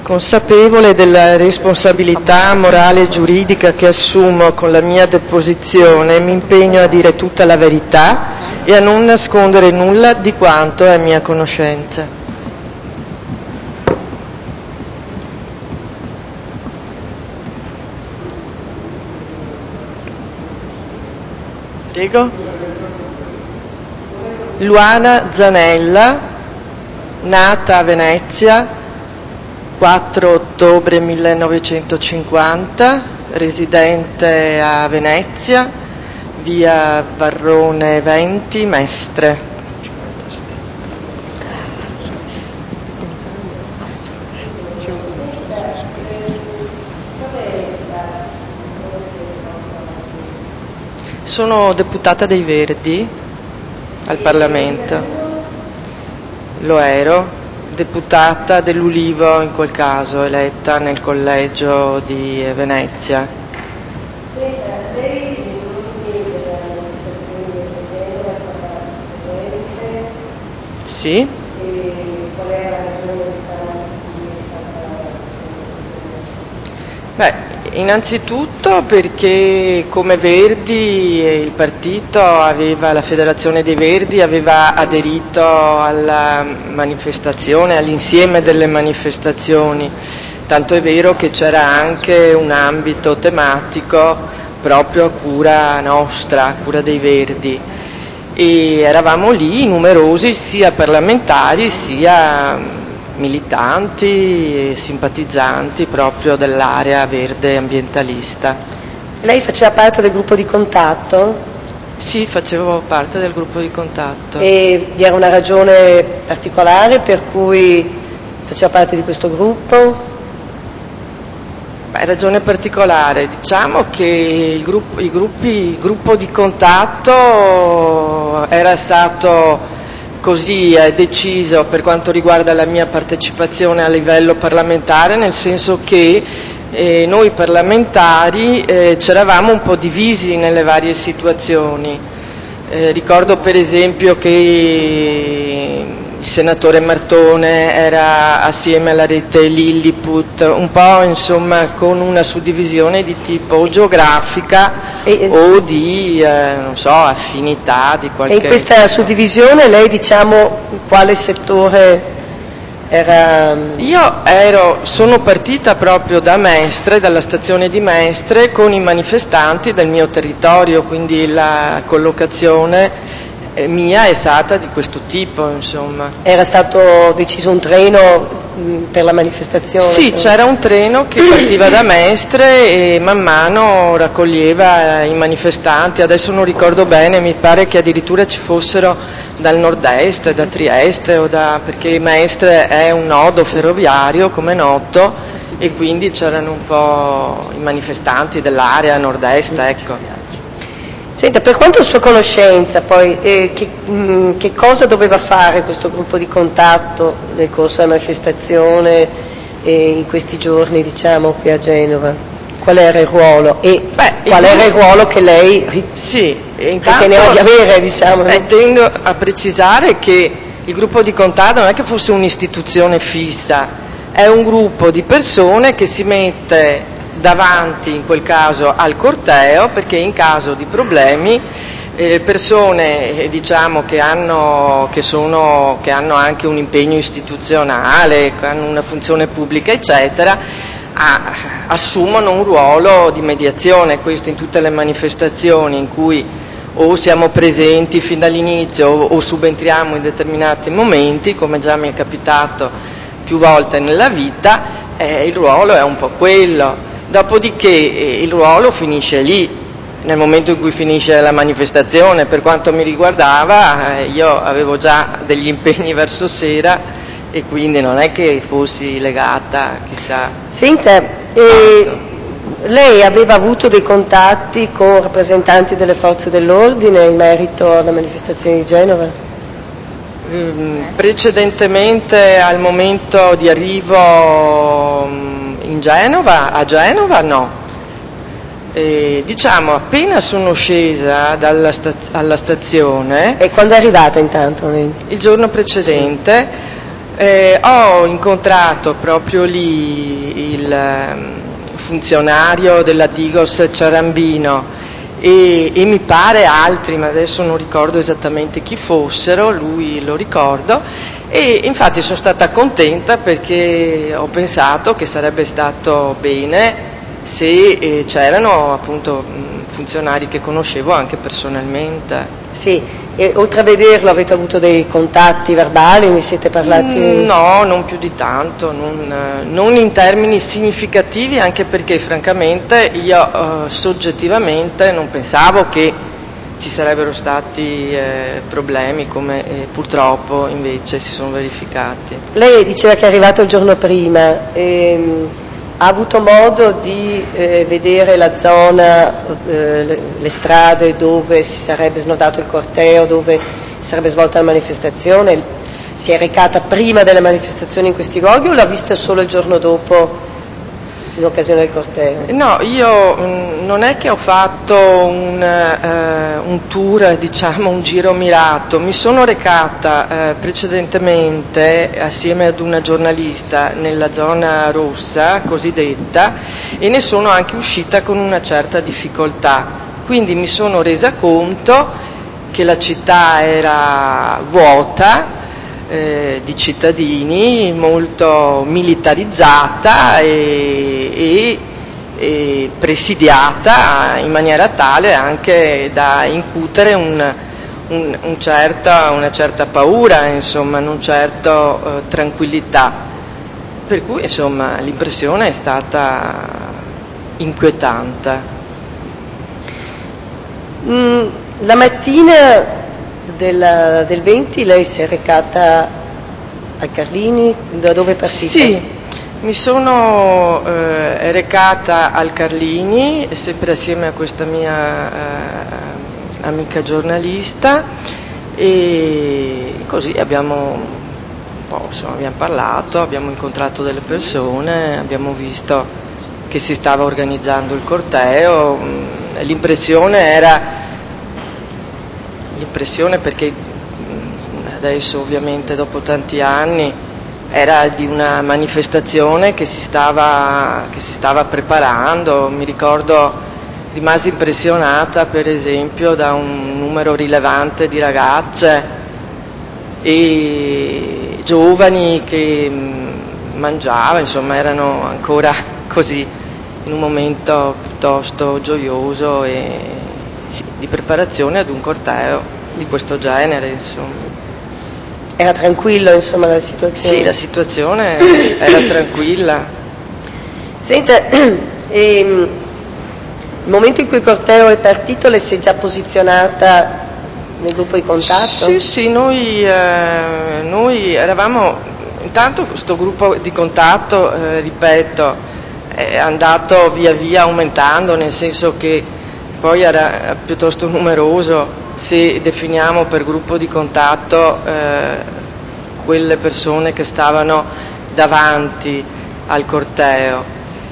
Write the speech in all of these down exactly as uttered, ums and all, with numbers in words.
consapevole della responsabilità morale e giuridica che assumo con la mia deposizione, mi impegno a dire tutta la verità e a non nascondere nulla di quanto è a mia conoscenza. Prego. Luana Zanella, nata a Venezia, quattro ottobre millenovecentocinquanta, residente a Venezia, via Varrone venti, Mestre. Sono deputata dei Verdi al Parlamento, lo ero. Deputata dell'Ulivo in quel caso, eletta nel collegio di Venezia. Lei in ultimi della manifestazione di Genova è stata presente? Sì. E qual è la ragione di stare qui è stata presente? Beh, innanzitutto perché come Verdi il partito aveva, la Federazione dei Verdi aveva aderito alla manifestazione, all'insieme delle manifestazioni, tanto è vero che c'era anche un ambito tematico proprio a cura nostra, a cura dei Verdi, e eravamo lì numerosi sia parlamentari sia militanti e simpatizzanti proprio dell'area verde ambientalista. Lei faceva parte del gruppo di contatto? Sì, facevo parte del gruppo di contatto. E vi era una ragione particolare per cui faceva parte di questo gruppo? Beh, ragione particolare, diciamo che il gruppo, i gruppi, il gruppo di contatto era stato così è deciso per quanto riguarda la mia partecipazione a livello parlamentare, nel senso che eh, noi parlamentari eh, c'eravamo un po' divisi nelle varie situazioni. Eh, ricordo per esempio che il senatore Martone era assieme alla rete Lilliput, un po' insomma con una suddivisione di tipo geografica e, o di eh, non so, affinità di qualche. E in questa suddivisione lei, diciamo, quale settore era? Io ero, sono partita proprio da Mestre, dalla stazione di Mestre, con i manifestanti del mio territorio, quindi la collocazione mia è stata di questo tipo, insomma. Era stato deciso un treno per la manifestazione? Sì, insomma. C'era un treno che partiva da Mestre e man mano raccoglieva i manifestanti. Adesso non ricordo bene, mi pare che addirittura ci fossero dal nord-est, da Trieste, o da, perché Mestre è un nodo ferroviario, come è noto, e quindi c'erano un po' i manifestanti dell'area nord-est, ecco. Senta, per quanto sua conoscenza poi, eh, che, mh, che cosa doveva fare questo gruppo di contatto nel corso della manifestazione eh, in questi giorni, diciamo, qui a Genova? Qual era il ruolo? E Beh, qual il era il ruolo che lei sì, riteneva di avere, diciamo? Eh, tengo a precisare che il gruppo di contatto non è che fosse un'istituzione fissa, è un gruppo di persone che si mette davanti in quel caso al corteo, perché in caso di problemi le persone eh, diciamo che hanno, che, sono, che hanno anche un impegno istituzionale, che hanno una funzione pubblica eccetera, a, assumono un ruolo di mediazione. Questo in tutte le manifestazioni in cui o siamo presenti fin dall'inizio o, o subentriamo in determinati momenti, come già mi è capitato più volte nella vita, eh, il ruolo è un po' quello. Dopodiché eh, il ruolo finisce lì, nel momento in cui finisce la manifestazione. Per quanto mi riguardava eh, io avevo già degli impegni verso sera e quindi non è che fossi legata chissà. Senta, eh, lei aveva avuto dei contatti con rappresentanti delle forze dell'ordine in merito alla manifestazione di Genova? Mm, precedentemente al momento di arrivo in Genova, a Genova no. E, diciamo appena sono scesa dalla staz- alla stazione. E quando è arrivata intanto? Il giorno precedente. Sì. Eh, ho incontrato proprio lì il um, funzionario della Digos Ciarambino e, e mi pare altri, ma adesso non ricordo esattamente chi fossero, lui lo ricordo, e infatti sono stata contenta perché ho pensato che sarebbe stato bene se eh, c'erano appunto mh, funzionari che conoscevo anche personalmente. Sì, e oltre a vederlo avete avuto dei contatti verbali, mi siete parlati? Mm, no, non più di tanto, non, eh, non in termini significativi, anche perché francamente io eh, soggettivamente non pensavo che ci sarebbero stati eh, problemi come eh, purtroppo invece si sono verificati. Lei diceva che è arrivata il giorno prima, ehm, ha avuto modo di eh, vedere la zona, eh, le, le strade dove si sarebbe snodato il corteo, dove si sarebbe svolta la manifestazione? Si è recata prima delle manifestazioni in questi luoghi o l'ha vista solo il giorno dopo in occasione del corteo? No, io mh, non è che ho fatto un, eh, un tour, diciamo, un giro mirato, mi sono recata eh, precedentemente assieme ad una giornalista nella zona rossa, cosiddetta, e ne sono anche uscita con una certa difficoltà, quindi mi sono resa conto che la città era vuota, Eh, di cittadini, molto militarizzata e, e, e presidiata in maniera tale anche da incutere un, un, un certa, una certa paura, insomma, non certo eh, tranquillità. Per cui insomma l'impressione è stata inquietante. Mm, la mattina Del, del venti lei si è recata a Carlini, da dove è partita? Sì, mi sono eh, recata al Carlini, sempre assieme a questa mia eh, amica giornalista, e così abbiamo, un po', insomma, abbiamo parlato, abbiamo incontrato delle persone, abbiamo visto che si stava organizzando il corteo, l'impressione era l'impressione perché adesso ovviamente dopo tanti anni era di una manifestazione che si stava, che si stava preparando. Mi ricordo, rimasi impressionata per esempio da un numero rilevante di ragazze e giovani che mangiavano, insomma erano ancora così in un momento piuttosto gioioso e sì, di preparazione ad un corteo di questo genere, insomma. Era tranquillo, insomma, la situazione? Sì, la situazione era tranquilla. Senta, ehm, il momento in cui il corteo è partito, lei si è già posizionata nel gruppo di contatto? Sì, sì, noi, eh, noi eravamo, intanto questo gruppo di contatto, eh, ripeto, è andato via via aumentando, nel senso che poi era piuttosto numeroso se definiamo per gruppo di contatto eh, quelle persone che stavano davanti al corteo,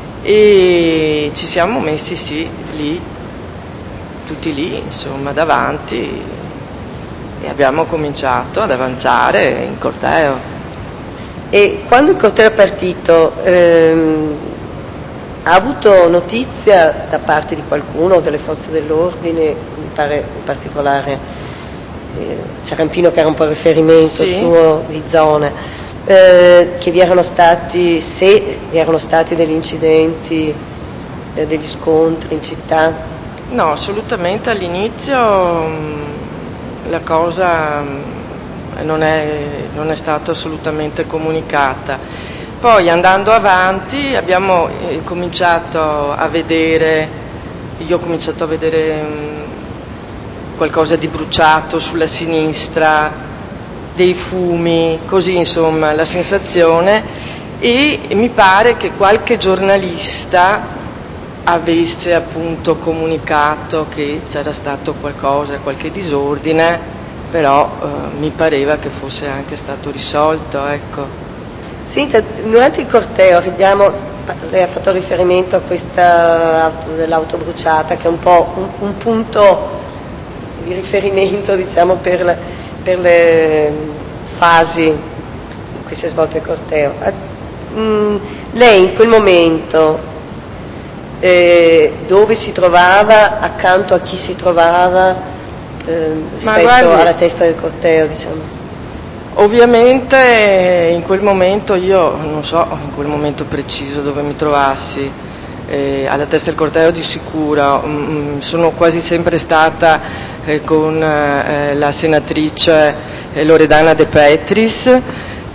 e ci siamo messi sì lì, tutti lì, insomma, davanti, e abbiamo cominciato ad avanzare in corteo. E quando il corteo è partito, ehm, ha avuto notizia da parte di qualcuno, delle forze dell'ordine, mi pare in particolare eh, Ciarampino, che era un po' il riferimento Sì. suo di zona, eh, che vi erano stati, se vi erano stati degli incidenti, eh, degli scontri in città? No, assolutamente, all'inizio mh, la cosa mh, non è, non è stata assolutamente comunicata. Poi andando avanti abbiamo eh, cominciato a vedere, io ho cominciato a vedere mh, qualcosa di bruciato sulla sinistra, dei fumi, così insomma la sensazione, e mi pare che qualche giornalista avesse appunto comunicato che c'era stato qualcosa, qualche disordine, però eh, mi pareva che fosse anche stato risolto, ecco. Senta, durante il corteo abbiamo, lei ha fatto riferimento a questa auto, dell'auto bruciata, che è un po' un, un punto di riferimento, diciamo, per, la, per le fasi cui si è svolto il corteo. Mm, lei in quel momento eh, dove si trovava, accanto a chi si trovava eh, rispetto guardi, alla testa del corteo, diciamo? Ovviamente in quel momento io non so in quel momento preciso dove mi trovassi, eh, alla testa del corteo di sicuro, mm, sono quasi sempre stata eh, con eh, la senatrice eh, Loredana De Petris e,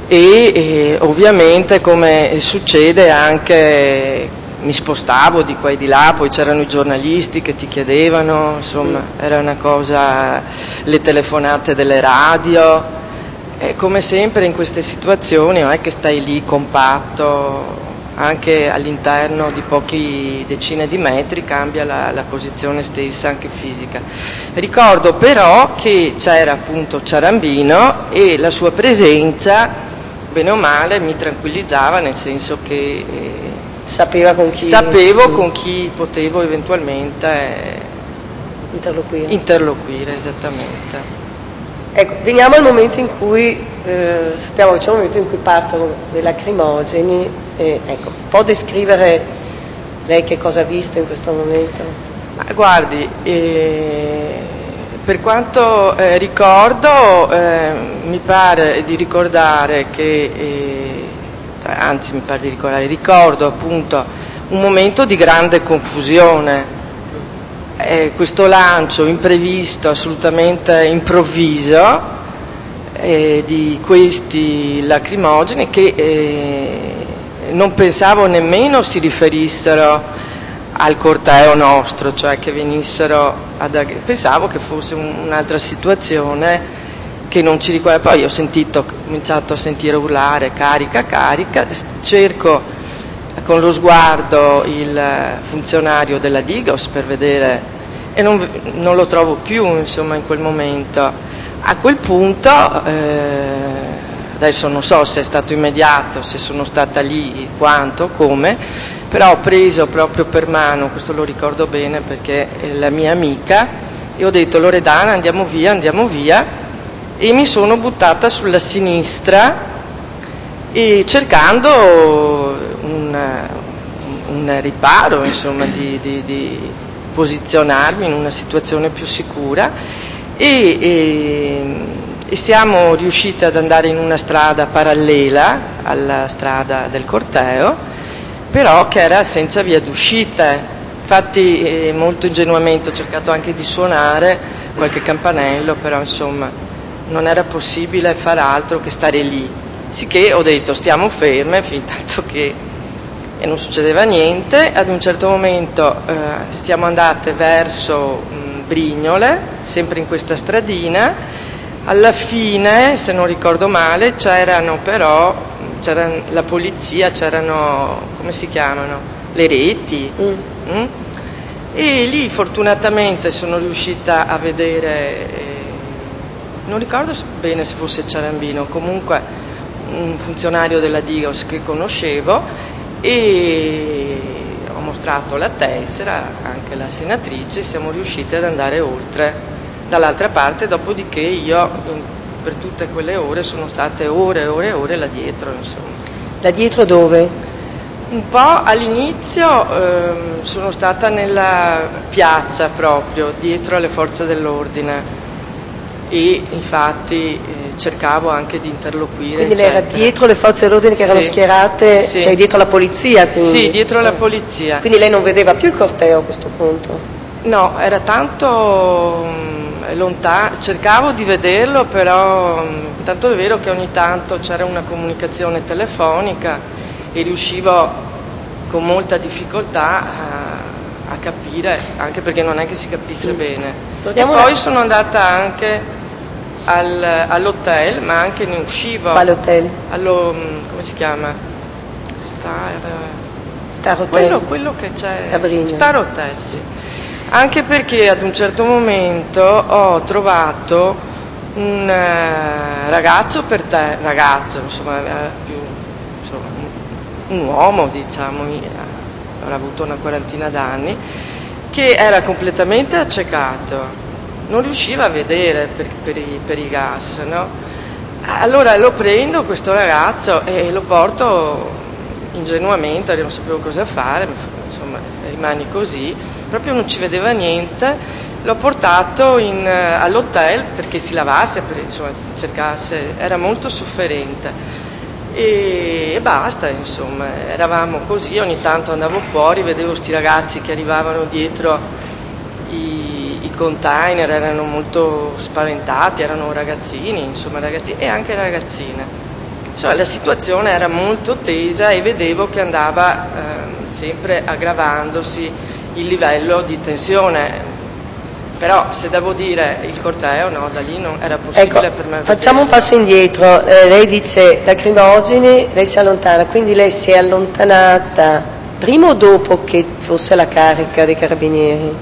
e ovviamente come succede anche mi spostavo di qua e di là, poi c'erano i giornalisti che ti chiedevano, insomma era una cosa, le telefonate delle radio. E come sempre in queste situazioni non è che stai lì compatto, anche all'interno di pochi decine di metri cambia la, la posizione stessa anche fisica. Ricordo però che c'era appunto Ciarambino e la sua presenza, bene o male, mi tranquillizzava, nel senso che eh, sapeva con chi sapevo mm. con chi potevo eventualmente eh, interloquire. interloquire, esattamente. Ecco, veniamo al momento in cui, eh, sappiamo che c'è un momento in cui partono dei lacrimogeni, e, ecco, può descrivere lei che cosa ha visto in questo momento? Ma guardi, eh, per quanto eh, ricordo, eh, mi pare di ricordare che, eh, cioè, anzi mi pare di ricordare, ricordo appunto un momento di grande confusione. Eh, questo lancio imprevisto, assolutamente improvviso, eh, di questi lacrimogeni che eh, non pensavo nemmeno si riferissero al corteo nostro, cioè che venissero ad, pensavo che fosse un, un'altra situazione che non ci riguarda. Poi ho sentito, ho cominciato a sentire urlare carica, carica, cerco con lo sguardo il funzionario della Digos per vedere e non, non lo trovo più, insomma, in quel momento. A quel punto, eh, adesso non so se è stato immediato, se sono stata lì, quanto, come, però ho preso proprio per mano, questo lo ricordo bene perché è la mia amica, e ho detto: Loredana, andiamo via, andiamo via, e mi sono buttata sulla sinistra e cercando un, un riparo, insomma, di, di, di posizionarmi in una situazione più sicura e, e, e siamo riusciti ad andare in una strada parallela alla strada del corteo, però che era senza via d'uscita. Infatti eh, molto ingenuamente ho cercato anche di suonare qualche campanello, però insomma non era possibile far altro che stare lì. Sicché ho detto: stiamo ferme fin tanto che e non succedeva niente. Ad un certo momento eh, siamo andate verso mh, Brignole, sempre in questa stradina. Alla fine, se non ricordo male, c'erano però c'era la polizia, c'erano, come si chiamano, le reti mm. Mm? E lì fortunatamente sono riuscita a vedere eh, non ricordo bene se fosse Ciarambino, comunque un funzionario della Digos che conoscevo, e ho mostrato la tessera anche alla senatrice, siamo riusciti ad andare oltre dall'altra parte, dopodiché io per tutte quelle ore sono state ore e ore e ore là dietro, insomma. Là dietro dove? Un po' all'inizio ehm, sono stata nella piazza proprio, dietro alle forze dell'ordine, e infatti eh, cercavo anche di interloquire. Quindi lei era dietro le forze dell'ordine che sì, erano schierate, sì. Cioè dietro la polizia? Quindi. Sì, dietro la polizia. Quindi lei non vedeva più il corteo a questo punto? No, era tanto um, lontano, cercavo di vederlo, però um, tanto è vero che ogni tanto c'era una comunicazione telefonica e riuscivo con molta difficoltà a, a capire, anche perché non è che si capisse mm. bene. Torniamo e poi una... sono andata anche al, all'hotel, ma anche ne uscivo. Quale hotel? Allo, come si chiama? Star, Star Hotel? Quello, quello che c'è. A Brignole. Star Hotel, sì. Anche perché ad un certo momento ho trovato un uh, ragazzo per te, ragazzo, insomma, più, insomma, un, un uomo, diciamo, avrà avuto una quarantina d'anni, che era completamente accecato, non riusciva a vedere per, per, i, per i gas, no? Allora lo prendo questo ragazzo e lo porto ingenuamente, non sapevo cosa fare, insomma rimani così, proprio non ci vedeva niente, l'ho portato in, all'hotel perché si lavasse, perché insomma cercasse, era molto sofferente e, e basta, insomma, eravamo così, ogni tanto andavo fuori, vedevo sti ragazzi che arrivavano dietro i, i container, erano molto spaventati, erano ragazzini, insomma ragazzini e anche ragazzine. Insomma, la situazione era molto tesa e vedevo che andava eh, sempre aggravandosi il livello di tensione. Però se devo dire il corteo, no, da lì non era possibile ecco, per me. Facciamo un passo indietro, eh, lei dice lacrimogeni, lei si allontana, quindi lei si è allontanata prima o dopo che fosse la carica dei carabinieri?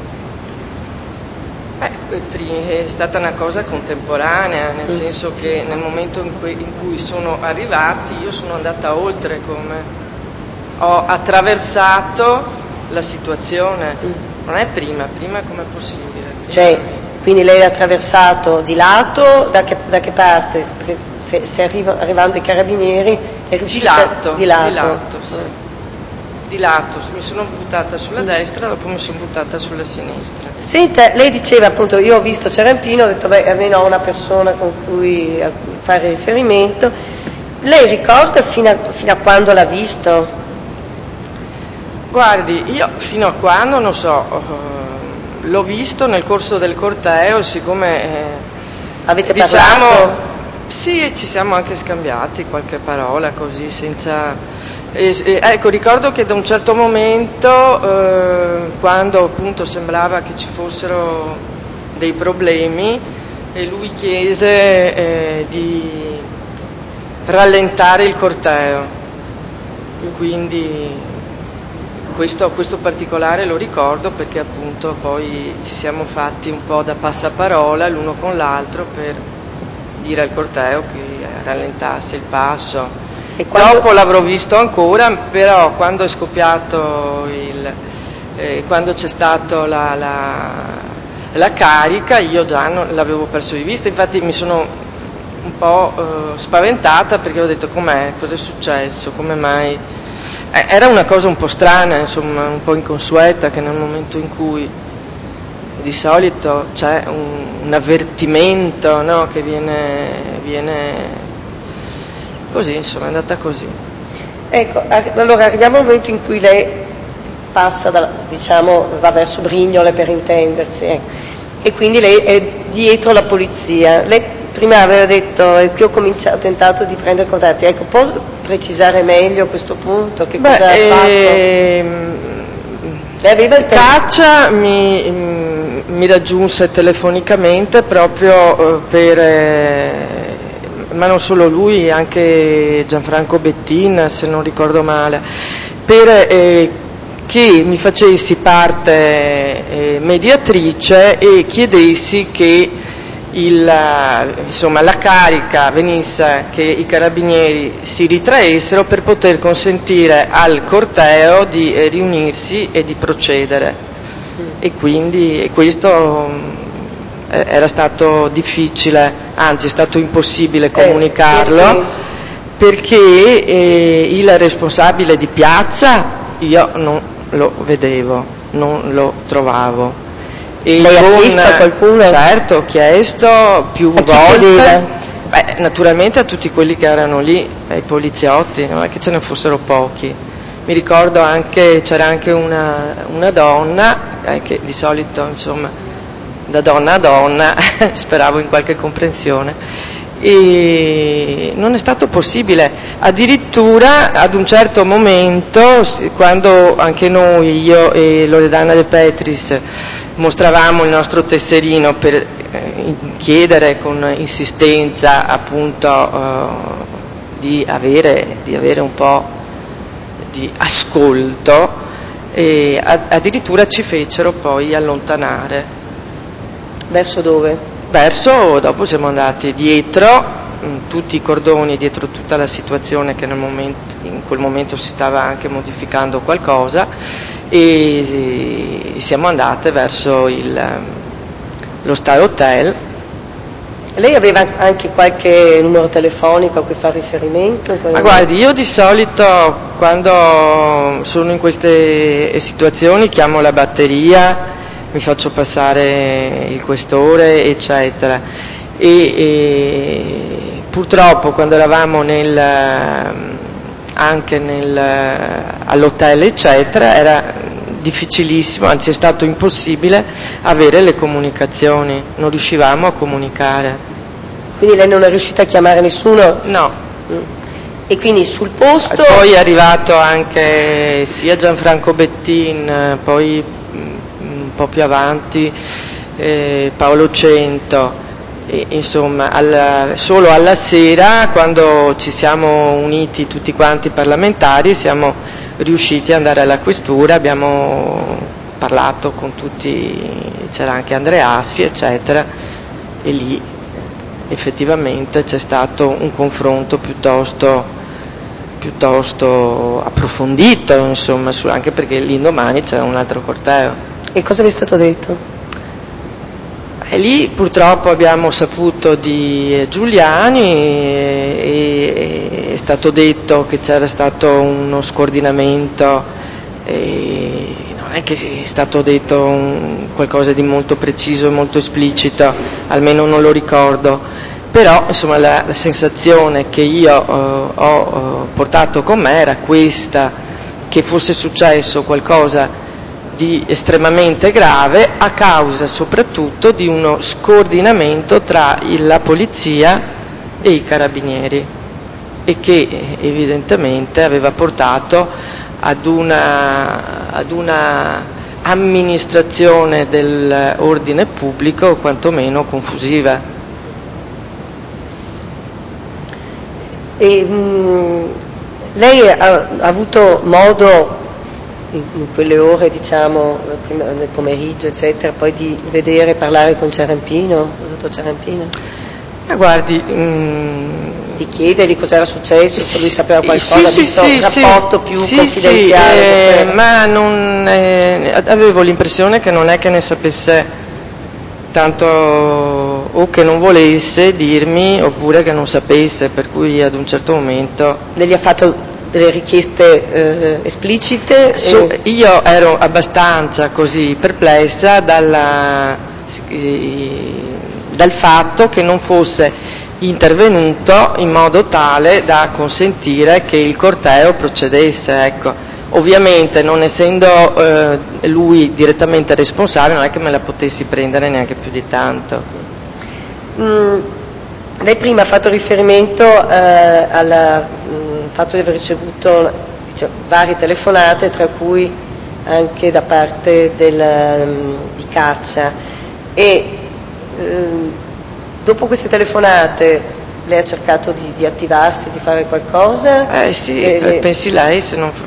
Beh, è stata una cosa contemporanea, nel mm. senso che nel momento in cui, in cui sono arrivati io sono andata oltre, come ho attraversato la situazione, mm. non è prima, prima com'è possibile? Prima cioè, quindi lei l'ha attraversato di lato, da che, da che parte? Se, se arriva, arrivando i carabinieri è riuscita di lato, di lato, di lato sì. mm. Di lato, mi sono buttata sulla destra, dopo mi sono buttata sulla sinistra. Senta, lei diceva appunto, io ho visto Ciarampino, ho detto beh, almeno ho una persona con cui fare riferimento. Lei ricorda fino a, fino a quando l'ha visto? Guardi, io fino a quando, non so, l'ho visto nel corso del corteo, siccome eh, avete diciamo, parlato? Sì, ci siamo anche scambiati qualche parola così, senza... E, e, ecco, ricordo che da un certo momento, eh, quando appunto sembrava che ci fossero dei problemi, e lui chiese eh, di rallentare il corteo, quindi questo, questo particolare lo ricordo perché appunto poi ci siamo fatti un po' da passaparola l'uno con l'altro per dire al corteo che rallentasse il passo. E quando... Dopo l'avrò visto ancora, però quando è scoppiato il, eh, quando c'è stata la, la, la carica io già non l'avevo perso di vista, infatti mi sono un po' eh, spaventata perché ho detto com'è, cos'è successo, come mai. Eh, era una cosa un po' strana, insomma, un po' inconsueta, che nel momento in cui di solito c'è un, un avvertimento, no, che viene, viene così, insomma, è andata così. Ecco, allora arriviamo al momento in cui lei passa, da, diciamo, va verso Brignole per intenderci, ecco. E quindi lei è dietro la polizia. Lei prima aveva detto eh, che ho cominciato, ho tentato di prendere contatti, ecco, può precisare meglio a questo punto che Beh, cosa ha ehm, fatto? Lei aveva il Caccia mi, mi raggiunse telefonicamente proprio eh, per... Eh, ma non solo lui, anche Gianfranco Bettin, se non ricordo male, per eh, che mi facessi parte eh, mediatrice e chiedessi che il, insomma, la carica venisse, che i carabinieri si ritraessero per poter consentire al corteo di eh, riunirsi e di procedere. Mm. E quindi e questo era stato difficile, anzi è stato impossibile comunicarlo, eh, perché, perché eh, il responsabile di piazza io non lo vedevo, non lo trovavo. E lei ha chiesto a qualcuno? Certo, ho chiesto più a chi volte, beh, naturalmente a tutti quelli che erano lì, ai poliziotti, non è che ce ne fossero pochi. Mi ricordo anche, c'era anche una, una donna, eh, che di solito insomma da donna a donna, speravo in qualche comprensione, e non è stato possibile, addirittura ad un certo momento, quando anche noi, io e Loredana De Petris, mostravamo il nostro tesserino per eh, chiedere con insistenza appunto eh, di, avere, di avere un po' di ascolto, e addirittura ci fecero poi allontanare. Verso dove? Verso, dopo siamo andati dietro, mh, tutti i cordoni, dietro tutta la situazione che nel momento, in quel momento si stava anche modificando qualcosa, e, e siamo andate verso il, lo Star Hotel. Lei aveva anche qualche numero telefonico a cui fa riferimento? Ma guardi, io di solito quando sono in queste situazioni chiamo la batteria, mi faccio passare il questore, eccetera. E, e purtroppo quando eravamo nel, anche nel, all'hotel, eccetera, era difficilissimo, anzi è stato impossibile avere le comunicazioni, non riuscivamo a comunicare. Quindi lei non è riuscita a chiamare nessuno? No. Mm. E quindi sul posto... Poi è arrivato anche sia Gianfranco Bettin, poi un po' più avanti eh, Paolo Cento, e, insomma alla, solo alla sera, quando ci siamo uniti tutti quanti parlamentari, siamo riusciti ad andare alla questura, abbiamo parlato con tutti, c'era anche Andreassi, eccetera, e lì effettivamente c'è stato un confronto piuttosto, piuttosto approfondito, insomma, su, anche perché l'indomani c'era un altro corteo. E cosa vi è stato detto? E lì purtroppo abbiamo saputo di Giuliani e, e è stato detto che c'era stato uno scordinamento, e non è che è stato detto un, qualcosa di molto preciso e molto esplicito, almeno non lo ricordo, però insomma la, la sensazione che io eh, ho eh, portato con me era questa, che fosse successo qualcosa di estremamente grave a causa soprattutto di uno scordinamento tra la polizia e i carabinieri, e che evidentemente aveva portato ad una, ad una amministrazione dell'ordine pubblico quantomeno confusiva. E, mh, lei ha, ha avuto modo in, in quelle ore, diciamo, prima, nel pomeriggio, eccetera, poi di vedere e parlare con Ciarampino, il dottor Ciarampino? Ma guardi, mh, di chiedergli cosa era successo, se lui sapeva qualcosa, sì, visto sì, un sì, rapporto più sì, confidenziale. Sì, eh, ma non, eh, avevo l'impressione che non è che ne sapesse tanto, o che non volesse dirmi, oppure che non sapesse, per cui ad un certo momento... Lei gli ha fatto delle richieste eh, esplicite? So, e... Io ero abbastanza così perplessa dalla, eh, dal fatto che non fosse intervenuto in modo tale da consentire che il corteo procedesse, ecco. Ovviamente, non essendo eh, lui direttamente responsabile, non è che me la potessi prendere neanche più di tanto. Mm, lei prima ha fatto riferimento eh, al fatto di aver ricevuto, diciamo, varie telefonate, tra cui anche da parte del, um, di Caccia, e um, dopo queste telefonate lei ha cercato di, di attivarsi, di fare qualcosa? Eh sì, e le... pensi lei, se non...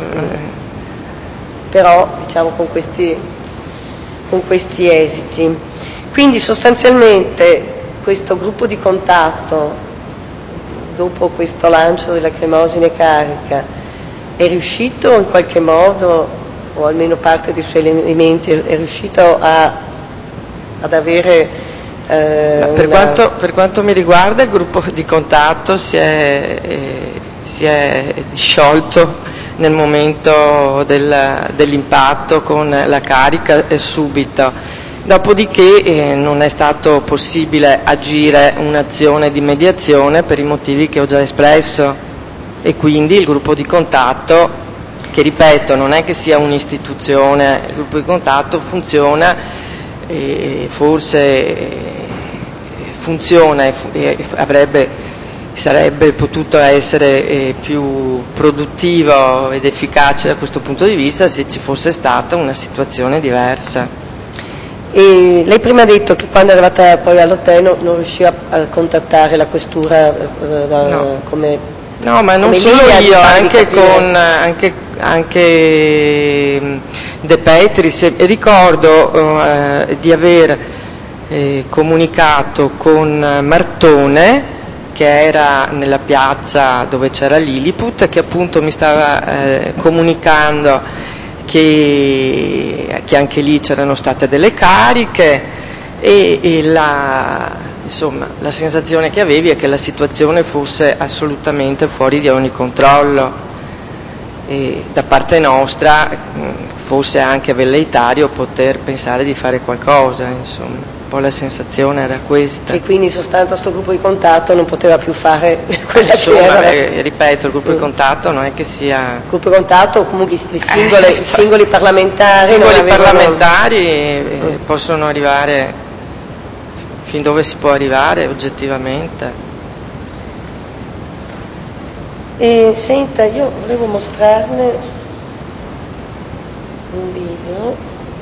però diciamo con questi, con questi esiti. Quindi sostanzialmente questo gruppo di contatto, dopo questo lancio della lacrimogene carica, è riuscito in qualche modo, o almeno parte dei suoi elementi, è riuscito a, ad avere eh, per, una... quanto, per quanto mi riguarda il gruppo di contatto si è, eh, si è sciolto nel momento del, dell'impatto con la carica eh, subito. Dopodiché eh, non è stato possibile agire un'azione di mediazione per i motivi che ho già espresso, e quindi il gruppo di contatto, che ripeto non è che sia un'istituzione, il gruppo di contatto funziona, e forse funziona e avrebbe, sarebbe potuto essere eh, più produttivo ed efficace da questo punto di vista se ci fosse stata una situazione diversa. E lei prima ha detto che quando è arrivata poi all'hotel non, non riusciva a contattare la questura eh, da, no. come no, ma non solo io, anche con anche, anche De Petris. Ricordo eh, di aver eh, comunicato con Martone, che era nella piazza dove c'era Lilliput, che appunto mi stava eh, comunicando che, che anche lì c'erano state delle cariche, e, e la, insomma, la sensazione che avevi è che la situazione fosse assolutamente fuori di ogni controllo e da parte nostra fosse anche velleitario poter pensare di fare qualcosa, insomma, un po' la sensazione era questa. E quindi in sostanza questo gruppo di contatto non poteva più fare quella insomma, che era. Beh, ripeto, il gruppo mm. di contatto non è che sia... Il gruppo di contatto o comunque i singole, eh, singoli parlamentari. I singoli avevano... parlamentari eh, mm. possono arrivare fin dove si può arrivare oggettivamente. E senta, io volevo mostrarle un video,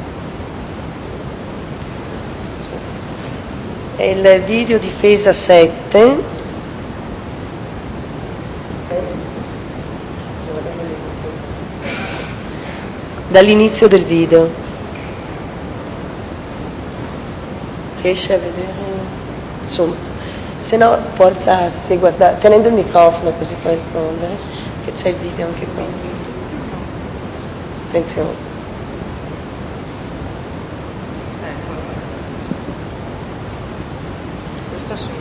è il video Difesa sette, dall'inizio del video. Riesce a vedere? Insomma. Se no può alzarsi e guardare, tenendo il microfono così può rispondere, che c'è il video anche qui. Attenzione. Ecco. Questa sono.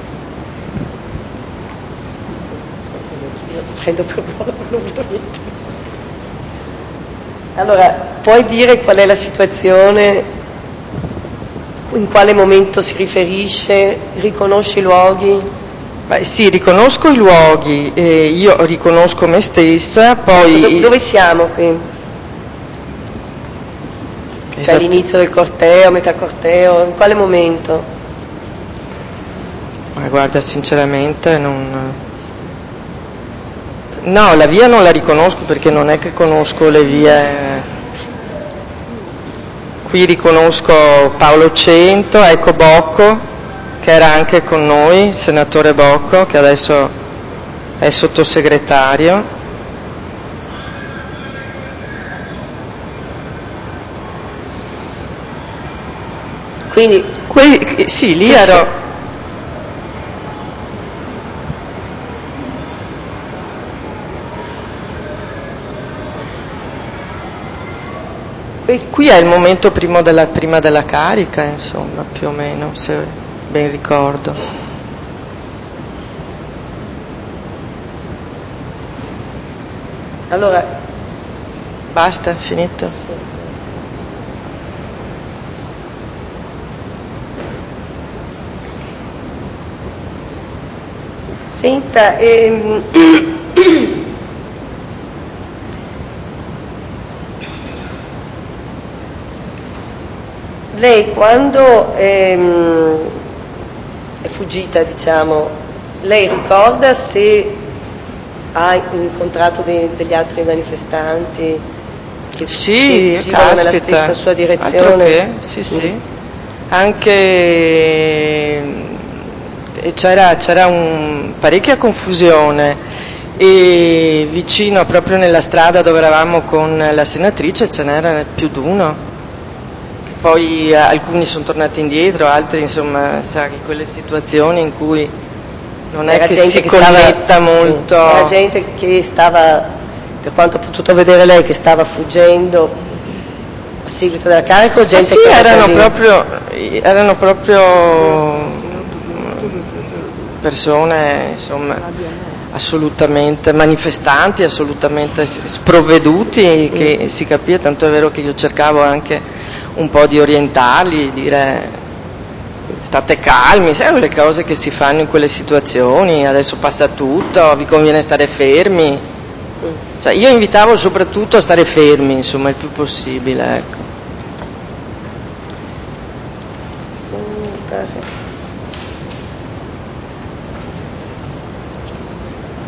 Prendo per buono, non vedo niente. Allora, puoi dire qual è la situazione? In quale momento si riferisce? Riconosci i luoghi? Beh, sì, riconosco i luoghi, eh, io riconosco me stessa, poi... Dove, dove siamo qui? Esatto. Cioè all'inizio del corteo, metà corteo, in quale momento? Ma guarda, sinceramente non... No, la via non la riconosco perché non è che conosco le vie... Qui riconosco Paolo Cento, ecco Bocco, che era anche con noi, il senatore Bocco, che adesso è sottosegretario. Quindi, qui, sì, lì ero... Qui è il momento prima della, prima della carica, insomma, più o meno, se ben ricordo. Allora, basta, finito? Senta, ehm... lei quando ehm, è fuggita, diciamo, lei ricorda se ha incontrato dei, degli altri manifestanti che, sì, che fugivano caspita, nella stessa sua direzione? Altro che, sì, sì. Mm. Anche c'era, c'era un, parecchia confusione e vicino, proprio nella strada dove eravamo con la senatrice, ce n'era più di uno. Poi eh, alcuni sono tornati indietro, altri insomma, sai, quelle situazioni in cui non era è che gente si che connetta stava, molto. Sì, era gente che stava, per quanto ho potuto vedere lei, che stava fuggendo a seguito della carica o gente sì, che erano lì? proprio, erano proprio persone insomma assolutamente manifestanti, assolutamente sprovveduti, che si capiva, tanto è vero che io cercavo anche un po' di orientarli, dire state calmi, sai le cose che si fanno in quelle situazioni, adesso passa tutto, vi conviene stare fermi. Cioè, io invitavo soprattutto a stare fermi, insomma, il più possibile, ecco.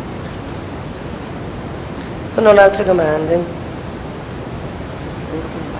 Non ho altre domande.